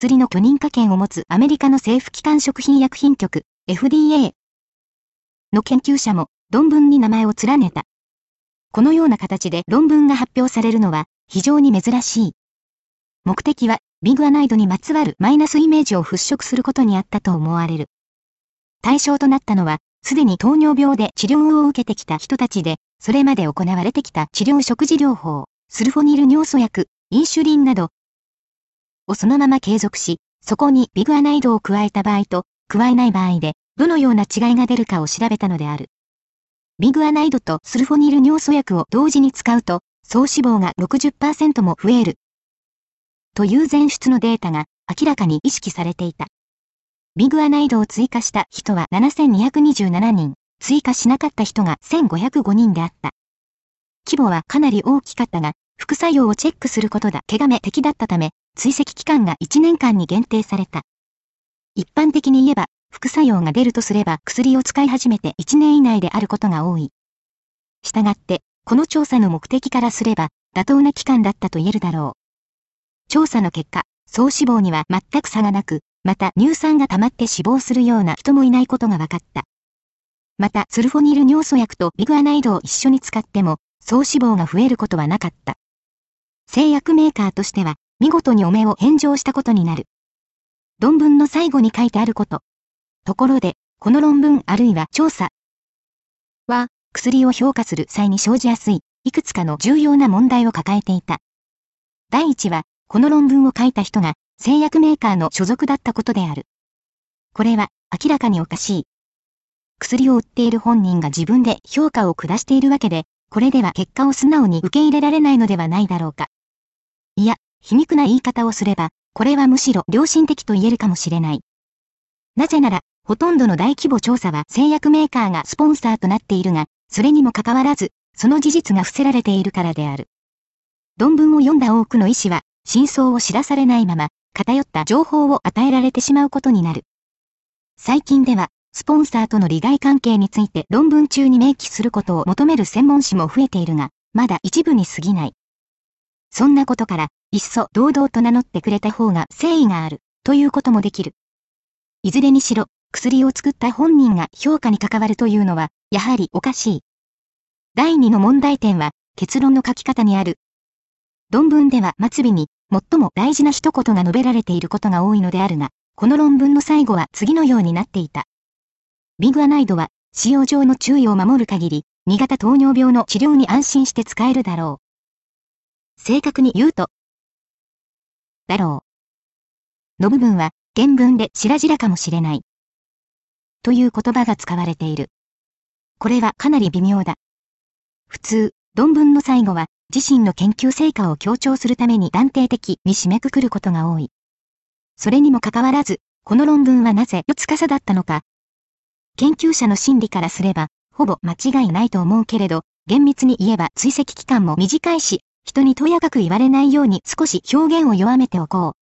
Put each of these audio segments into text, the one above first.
薬の許認可権を持つアメリカの政府機関食品薬品局、FDA の研究者も論文に名前を連ねた。このような形で論文が発表されるのは非常に珍しい。目的はビグアナイドにまつわるマイナスイメージを払拭することにあったと思われる。対象となったのは、すでに糖尿病で治療を受けてきた人たちで、それまで行われてきた治療食事療法、スルフォニル尿素薬、インシュリンなどをそのまま継続し、そこにビグアナイドを加えた場合と、加えない場合で、どのような違いが出るかを調べたのである。ビグアナイドとスルフォニル尿素薬を同時に使うと、総脂肪が 60% も増える。という前出のデータが明らかに意識されていた。ビグアナイドを追加した人は7227人、追加しなかった人が1505人であった。規模はかなり大きかったが、副作用をチェックすることだけが目的だったため、追跡期間が1年間に限定された。一般的に言えば、副作用が出るとすれば薬を使い始めて1年以内であることが多い。したがって、この調査の目的からすれば、妥当な期間だったと言えるだろう。調査の結果、総脂肪には全く差がなく、また乳酸が溜まって死亡するような人もいないことが分かった。また、スルフォニル尿素薬とビグアナイドを一緒に使っても、総脂肪が増えることはなかった。製薬メーカーとしては、見事に汚名を返上したことになる。論文の最後に書いてあること。ところで、この論文あるいは調査は、薬を評価する際に生じやすい、いくつかの重要な問題を抱えていた。第一は、この論文を書いた人が、製薬メーカーの所属だったことである。これは、明らかにおかしい。薬を売っている本人が自分で評価を下しているわけで、これでは結果を素直に受け入れられないのではないだろうか。いや、皮肉な言い方をすれば、これはむしろ良心的と言えるかもしれない。なぜなら、ほとんどの大規模調査は製薬メーカーがスポンサーとなっているが、それにもかかわらず、その事実が伏せられているからである。論文を読んだ多くの医師は、真相を知らされないまま、偏った情報を与えられてしまうことになる。最近では、スポンサーとの利害関係について論文中に明記することを求める専門誌も増えているが、まだ一部に過ぎない。そんなことから、いっそ堂々と名乗ってくれた方が誠意がある、ということもできる。いずれにしろ、薬を作った本人が評価に関わるというのは、やはりおかしい。第2の問題点は、結論の書き方にある。論文では末尾に、最も大事な一言が述べられていることが多いのであるが、この論文の最後は次のようになっていた。ビグアナイドは、使用上の注意を守る限り、2型糖尿病の治療に安心して使えるだろう。正確に言うと、だろう。の部分は、原文で白々かもしれない。という言葉が使われている。これはかなり微妙だ。普通、論文の最後は、自身の研究成果を強調するために断定的に締めくくることが多い。それにもかかわらず、この論文はなぜ司だったのか。研究者の心理からすれば、ほぼ間違いないと思うけれど、厳密に言えば追跡期間も短いし、人にとやかく言われないように少し表現を弱めておこう。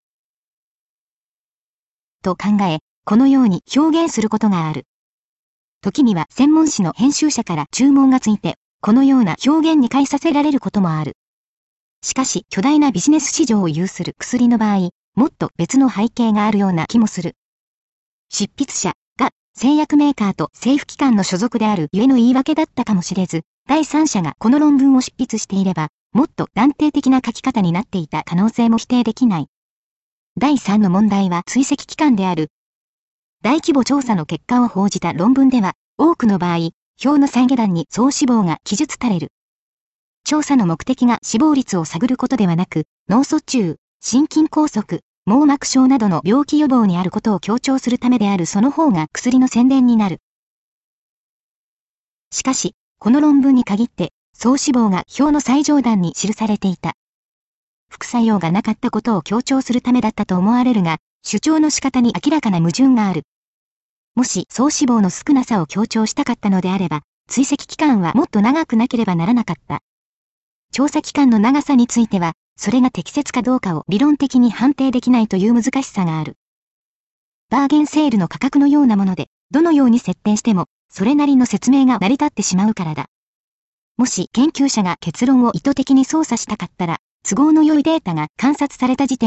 と考え、このように表現することがある。時には専門誌の編集者から注文がついて、このような表現に変えさせられることもある。しかし巨大なビジネス市場を有する薬の場合、もっと別の背景があるような気もする。執筆者が製薬メーカーと政府機関の所属であるゆえの言い訳だったかもしれず、第三者がこの論文を執筆していれば、もっと断定的な書き方になっていた可能性も否定できない。第3の問題は追跡期間である。大規模調査の結果を報じた論文では、多くの場合、表の再下段に総脂肪が記述される。調査の目的が死亡率を探ることではなく、脳卒中、心筋梗塞、網膜症などの病気予防にあることを強調するためであるその方が薬の宣伝になる。しかし、この論文に限って、総脂肪が表の最上段に記されていた。副作用がなかったことを強調するためだったと思われるが、主張の仕方に明らかな矛盾がある。もし総脂肪の少なさを強調したかったのであれば、追跡期間はもっと長くなければならなかった。調査期間の長さについては、それが適切かどうかを理論的に判定できないという難しさがある。バーゲンセールの価格のようなもので、どのように設定しても、それなりの説明が成り立ってしまうからだ。もし研究者が結論を意図的に操作したかったら、都合の良いデータが観察された時点で、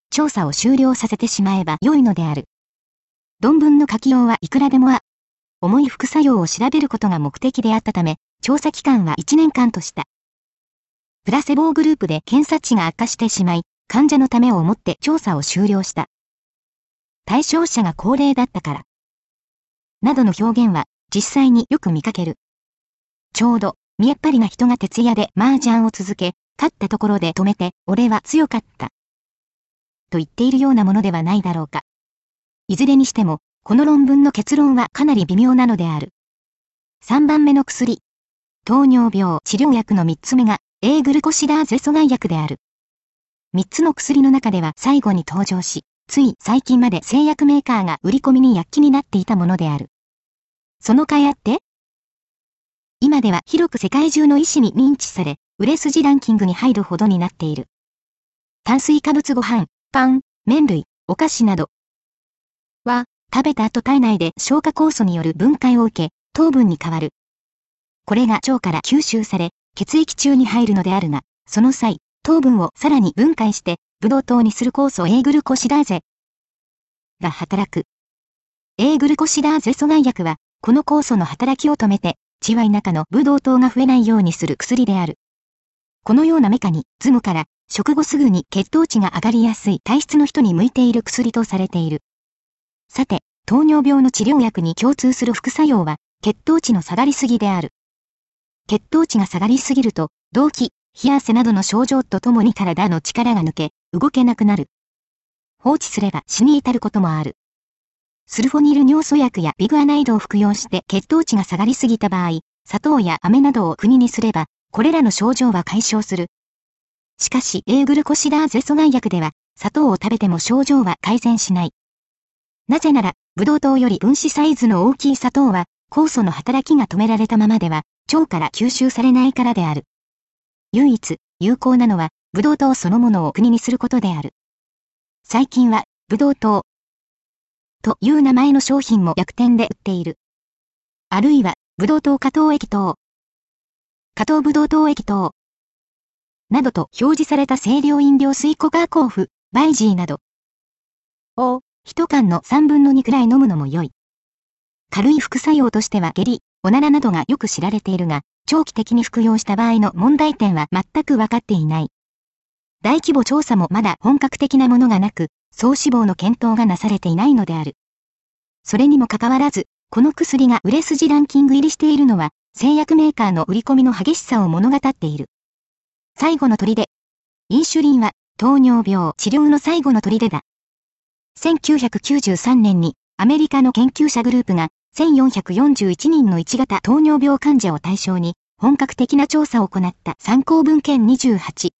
調査を終了させてしまえば良いのである。論文の書きようはいくらでも重い副作用を調べることが目的であったため、調査期間は1年間とした。プラセボグループで検査値が悪化してしまい、患者のためを思って調査を終了した。対象者が高齢だったから。などの表現は実際によく見かける。ちょうど、見えっ張りな人が徹夜で麻雀を続け、勝ったところで止めて、俺は強かった。と言っているようなものではないだろうか。いずれにしても、この論文の結論はかなり微妙なのである。3番目の薬。糖尿病治療薬の3つ目が、Aグルコシダーゼ阻害薬である。3つの薬の中では最後に登場し、つい最近まで製薬メーカーが売り込みに躍起になっていたものである。その甲斐あって？今では広く世界中の医師に認知され、売れ筋ランキングに入るほどになっている。炭水化物ご飯、パン、麺類、お菓子などは、食べた後体内で消化酵素による分解を受け、糖分に変わる。これが腸から吸収され、血液中に入るのであるが、その際、糖分をさらに分解して、ブドウ糖にする酵素 A グルコシダーゼが働く。A グルコシダーゼ阻害薬は、この酵素の働きを止めて、血は中のブドウ糖が増えないようにする薬である。このようなメカニズムから、食後すぐに血糖値が上がりやすい体質の人に向いている薬とされている。さて、糖尿病の治療薬に共通する副作用は、血糖値の下がりすぎである。血糖値が下がりすぎると、動悸、冷や汗などの症状とともに体の力が抜け、動けなくなる。放置すれば死に至ることもある。スルフォニル尿素薬やビグアナイドを服用して血糖値が下がりすぎた場合、砂糖や飴などを国にすれば、これらの症状は解消する。しかし A グルコシダーゼ阻害薬では、砂糖を食べても症状は改善しない。なぜなら、ブドウ糖より分子サイズの大きい砂糖は、酵素の働きが止められたままでは、腸から吸収されないからである。唯一、有効なのは、ブドウ糖そのものを国にすることである。最近は、ブドウ糖という名前の商品も薬店で売っている。あるいは、ブドウ糖果糖液糖、果糖ブドウ糖液糖、などと表示された清涼飲料水コカーコーフ、バイジーなどを、1缶の3分の2くらい飲むのも良い。軽い副作用としては下痢、おならなどがよく知られているが、長期的に服用した場合の問題点は全く分かっていない。大規模調査もまだ本格的なものがなく、総死亡の検討がなされていないのである。それにもかかわらず、この薬が売れ筋ランキング入りしているのは、製薬メーカーの売り込みの激しさを物語っている。最後の砦。インシュリンは、糖尿病治療の最後の砦だ。1993年に、アメリカの研究者グループが、1441人の1型糖尿病患者を対象に、本格的な調査を行った参考文献28。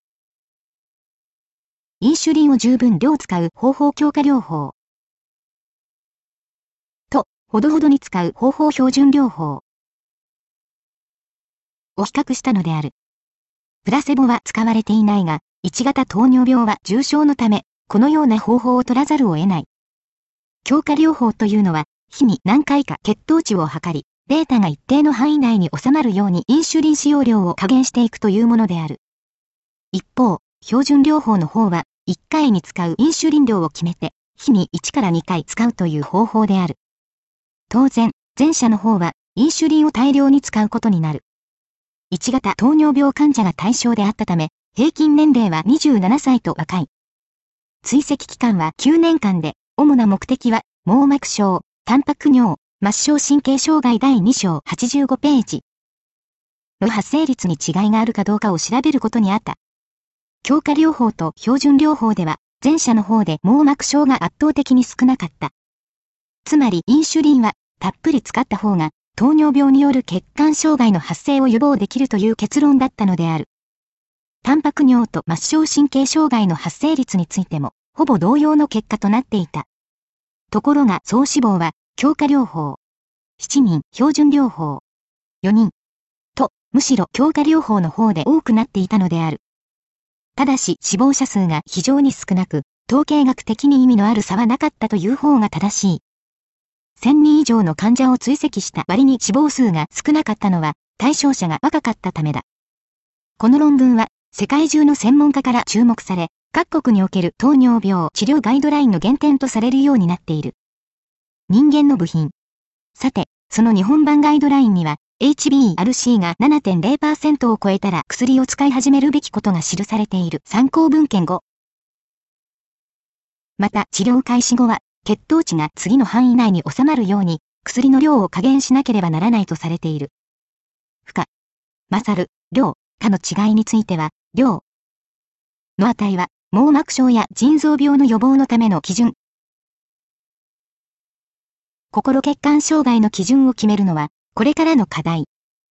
インシュリンを十分量使う方法強化療法。と、ほどほどに使う方法標準療法。を比較したのである。プラセボは使われていないが、1型糖尿病は重症のため、このような方法を取らざるを得ない。強化療法というのは、日に何回か血糖値を測り、データが一定の範囲内に収まるようにインシュリン使用量を加減していくというものである。一方、標準療法の方は、1回に使うインシュリン量を決めて、日に1から2回使うという方法である。当然、前者の方は、インシュリンを大量に使うことになる。1型糖尿病患者が対象であったため、平均年齢は27歳と若い。追跡期間は9年間で、主な目的は、網膜症、タンパク尿、末梢神経障害第2章85ページの発生率に違いがあるかどうかを調べることにあった。強化療法と標準療法では、前者の方で網膜症が圧倒的に少なかった。つまりインシュリンは、たっぷり使った方が、糖尿病による血管障害の発生を予防できるという結論だったのである。タンパク尿と末梢神経障害の発生率についても、ほぼ同様の結果となっていた。ところが総死亡は、強化療法、7人、標準療法、4人、と、むしろ強化療法の方で多くなっていたのである。ただし死亡者数が非常に少なく、統計学的に意味のある差はなかったという方が正しい。1000人以上の患者を追跡した割に死亡数が少なかったのは、対象者が若かったためだ。この論文は、世界中の専門家から注目され、 各国における糖尿病治療ガイドラインの原点とされるようになっている。人間の部品。さて、その日本版ガイドラインには、HbA1c が 7.0% を超えたら薬を使い始めるべきことが記されている参考文献5。また、治療開始後は、血糖値が次の範囲内に収まるように、薬の量を加減しなければならないとされている。負荷、勝る、量、かの違いについては、量の値は、網膜症や腎臓病の予防のための基準。心血管障害の基準を決めるのは、これからの課題。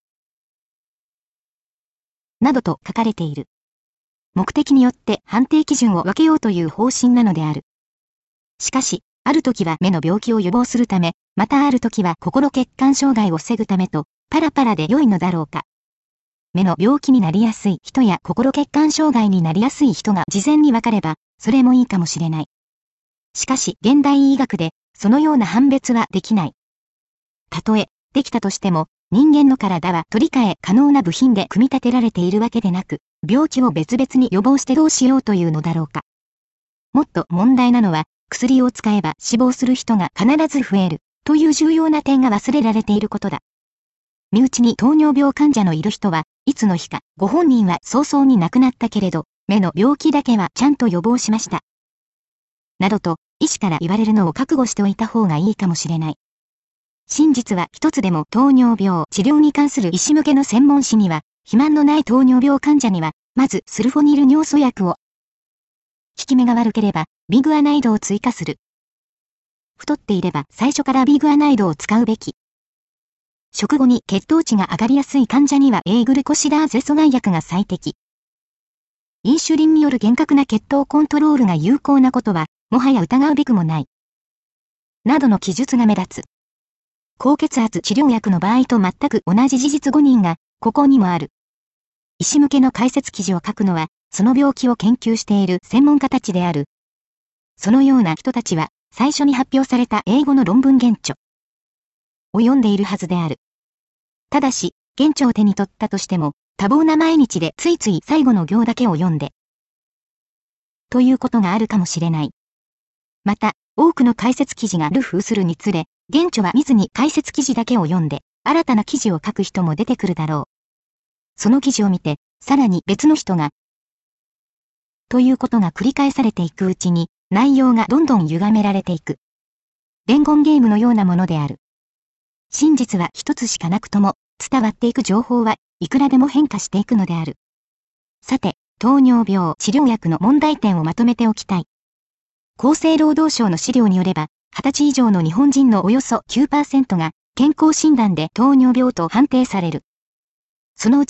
などと書かれている。目的によって判定基準を分けようという方針なのである。しかし、ある時は目の病気を予防するため、またある時は心血管障害を防ぐためと、パラパラで良いのだろうか。目の病気になりやすい人や心血管障害になりやすい人が事前に分かれば、それもいいかもしれない。しかし、現代医学で、そのような判別はできない。たとえ、できたとしても、人間の体は取り替え可能な部品で組み立てられているわけでなく、病気を別々に予防してどうしようというのだろうか。もっと問題なのは、薬を使えば死亡する人が必ず増える、という重要な点が忘れられていることだ。身内に糖尿病患者のいる人は、いつの日かご本人は早々に亡くなったけれど、目の病気だけはちゃんと予防しました。などと、医師から言われるのを覚悟しておいた方がいいかもしれない。真実は一つでも糖尿病治療に関する医師向けの専門誌には、肥満のない糖尿病患者には、まずスルフォニル尿素薬を。効き目が悪ければ、ビグアナイドを追加する。太っていれば最初からビグアナイドを使うべき。食後に血糖値が上がりやすい患者には A グルコシダーゼ阻害薬が最適。インシュリンによる厳格な血糖コントロールが有効なことは、もはや疑うべくもない。などの記述が目立つ。高血圧治療薬の場合と全く同じ事実誤認が、ここにもある。医師向けの解説記事を書くのは、その病気を研究している専門家たちである。そのような人たちは、最初に発表された英語の論文原著を読んでいるはずである。ただし、原著を手に取ったとしても、多忙な毎日でついつい最後の行だけを読んで、ということがあるかもしれない。また、多くの解説記事が流布するにつれ、原著は見ずに解説記事だけを読んで、新たな記事を書く人も出てくるだろう。その記事を見て、さらに別の人が、ということが繰り返されていくうちに、内容がどんどん歪められていく。伝言ゲームのようなものである。真実は一つしかなくとも、伝わっていく情報はいくらでも変化していくのである。さて、糖尿病治療薬の問題点をまとめておきたい。厚生労働省の資料によれば、20歳以上の日本人のおよそ 9% が健康診断で糖尿病と判定される。そのうち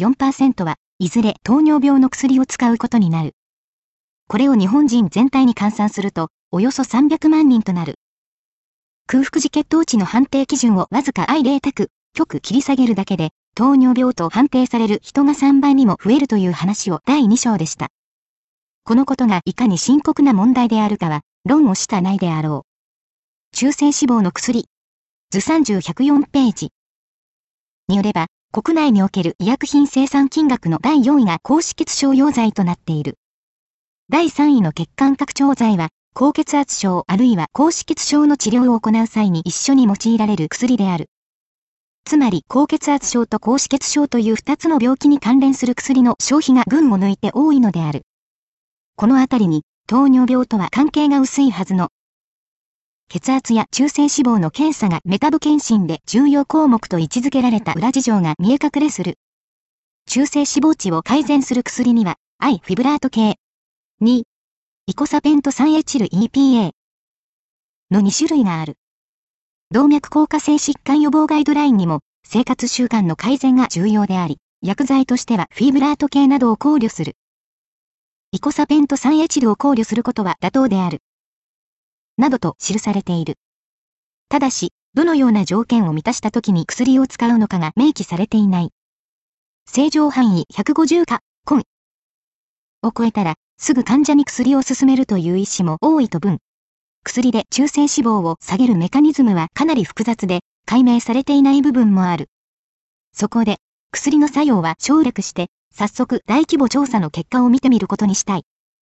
34% はいずれ糖尿病の薬を使うことになる。これを日本人全体に換算すると、およそ300万人となる。空腹時血糖値の判定基準をわずか0択、極切り下げるだけで、糖尿病と判定される人が3倍にも増えるという話を第2章でした。このことがいかに深刻な問題であるかは、論をしたないであろう。中性脂肪の薬。図30 104ページ。によれば、国内における医薬品生産金額の第4位が高脂血症用剤となっている。第3位の血管拡張剤は、高血圧症あるいは高脂血症の治療を行う際に一緒に用いられる薬である。つまり、高血圧症と高脂血症という2つの病気に関連する薬の消費が群を抜いて多いのである。このあたりに、糖尿病とは関係が薄いはずの。血圧や中性脂肪の検査がメタボ検診で重要項目と位置づけられた裏事情が見え隠れする。中性脂肪値を改善する薬には、アイフィブラート系。2、イコサペント 3-エチル EPA の2種類がある。動脈硬化性疾患予防ガイドラインにも、生活習慣の改善が重要であり、薬剤としてはフィブラート系などを考慮する。イコサペント 3-エチルを考慮することは妥当である。などと記されている。ただし、どのような条件を満たした時に薬を使うのかが明記されていない。正常範囲150か、コンを超えたら、すぐ患者に薬を勧めるという医師も多いと分。薬で中性脂肪を下げるメカニズムはかなり複雑で、解明されていない部分もある。そこで、薬の作用は省略して、早速大規模調査の結果を見てみることにしたい。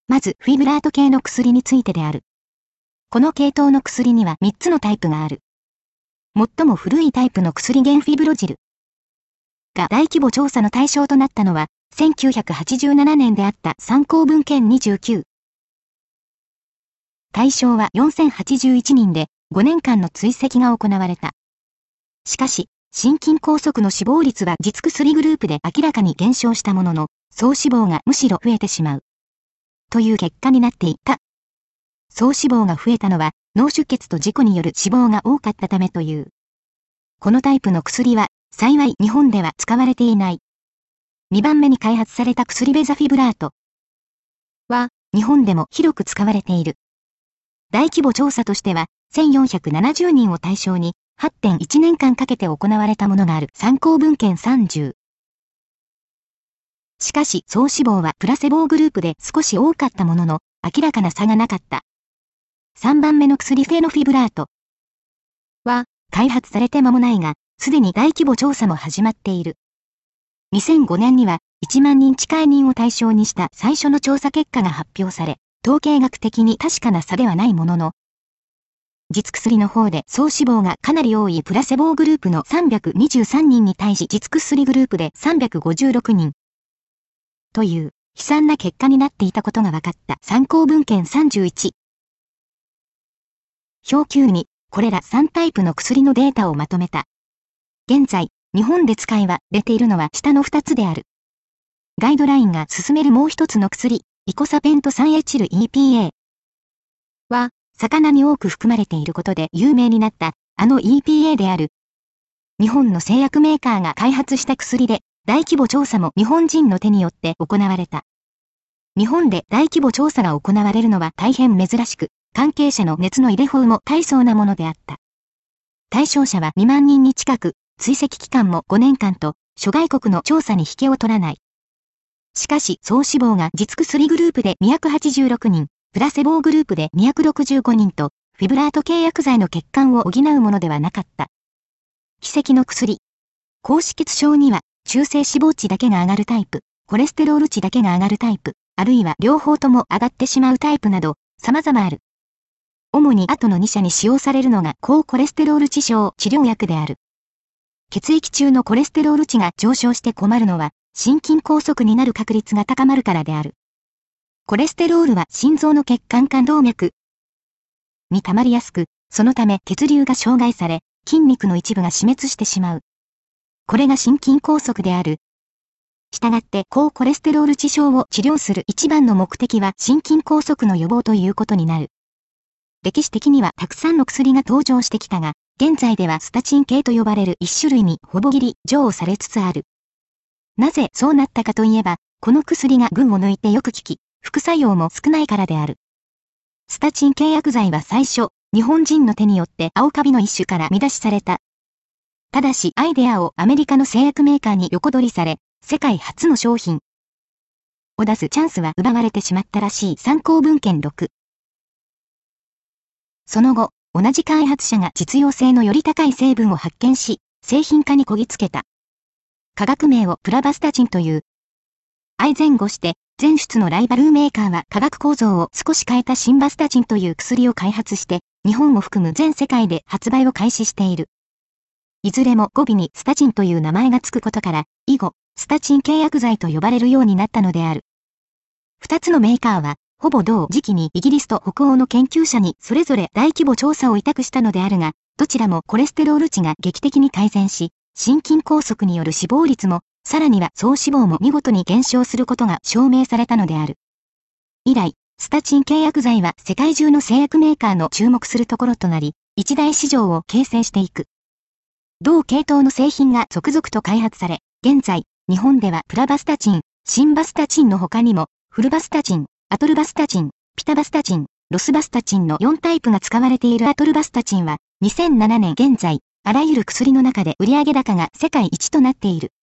まず、フィブラート系の薬についてである。この系統の薬には3つのタイプがある。最も古いタイプの薬ゲンフィブロジルが大規模調査の対象となったのは、1987年であった参考文献29。対象は4081人で5年間の追跡が行われた。しかし、心筋梗塞の死亡率は実薬グループで明らかに減少したものの、総死亡がむしろ増えてしまう。という結果になっていた。総死亡が増えたのは脳出血と事故による死亡が多かったためという。このタイプの薬は幸い日本では使われていない。2番目に開発された薬ベザフィブラートは日本でも広く使われている。大規模調査としては1470人を対象に 8.1 年間かけて行われたものがある参考文献30。しかし総死亡はプラセボーグループで少し多かったものの明らかな差がなかった。3番目の薬フェノフィブラートは開発されて間もないが、すでに大規模調査も始まっている。2005年には1万人近い人を対象にした最初の調査結果が発表され、統計学的に確かな差ではないものの、実薬の方で総死亡がかなり多いプラセボーグループの323人に対し実薬グループで356人。という悲惨な結果になっていたことが分かった参考文献31。表9にこれら3タイプの薬のデータをまとめた。現在、日本で使いは出ているのは下の2つである。ガイドラインが勧めるもう一つの薬、イコサペント3エチル EPA は、魚に多く含まれていることで有名になったあの EPA である。日本の製薬メーカーが開発した薬で、大規模調査も日本人の手によって行われた。日本で大規模調査が行われるのは大変珍しく、関係者の熱の入れ法も大層なものであった。対象者は2万人に近く、追跡期間も5年間と、諸外国の調査に引けを取らない。しかし、総死亡が実薬グループで286人、プラセボーグループで265人と、フィブラート系薬剤の欠陥を補うものではなかった。奇跡の薬。高脂血症には、中性脂肪値だけが上がるタイプ、コレステロール値だけが上がるタイプ、あるいは両方とも上がってしまうタイプなど、様々ある。主に後の2社に使用されるのが高コレステロール値症治療薬である。血液中のコレステロール値が上昇して困るのは、心筋梗塞になる確率が高まるからである。コレステロールは心臓の血管冠動脈に溜まりやすく、そのため血流が障害され、筋肉の一部が死滅してしまう。これが心筋梗塞である。したがって高コレステロール値症を治療する一番の目的は心筋梗塞の予防ということになる。歴史的にはたくさんの薬が登場してきたが、現在ではスタチン系と呼ばれる一種類にほぼ切り乗されつつある。なぜそうなったかといえば、この薬が群を抜いてよく効き、副作用も少ないからである。スタチン系薬剤は最初、日本人の手によって青カビの一種から見出しされた。ただしアイデアをアメリカの製薬メーカーに横取りされ、世界初の商品を出すチャンスは奪われてしまったらしい参考文献6。その後、同じ開発者が実用性のより高い成分を発見し、製品化にこぎつけた。化学名をプラバスタチンという。相前後して、前出のライバルメーカーは化学構造を少し変えたシンバスタチンという薬を開発して、日本を含む全世界で発売を開始している。いずれも語尾にスタチンという名前がつくことから、以後、スタチン系薬剤と呼ばれるようになったのである。二つのメーカーは、ほぼ同時期にイギリスと北欧の研究者にそれぞれ大規模調査を委託したのであるが、どちらもコレステロール値が劇的に改善し、心筋梗塞による死亡率も、さらには総死亡も見事に減少することが証明されたのである。以来、スタチン系薬剤は世界中の製薬メーカーの注目するところとなり、一大市場を形成していく。同系統の製品が続々と開発され、現在、日本ではプラバスタチン、シンバスタチンの他にも、フルバスタチン、アトルバスタチン、ピタバスタチン、ロスバスタチンの4タイプが使われているアトルバスタチンは、2007年現在、あらゆる薬の中で売上高が世界一となっている。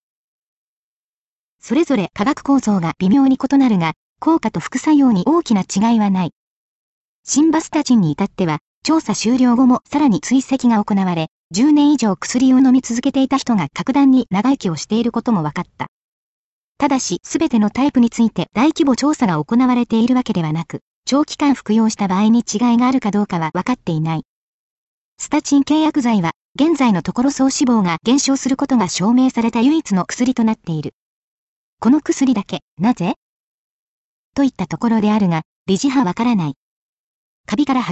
それぞれ化学構造が微妙に異なるが、効果と副作用に大きな違いはない。シンバスタチンに至っては、調査終了後もさらに追跡が行われ、10年以上薬を飲み続けていた人が格段に長生きをしていることも分かった。 ただし、すべてのタイプについて大規模調査が行われているわけではなく、長期間服用した場合に違いがあるかどうかは分かっていない。スタチン系薬剤は、現在のところ総脂肪が減少することが証明された唯一の薬となっている。この薬だけ、なぜといったところであるが、理事はわからない。カビから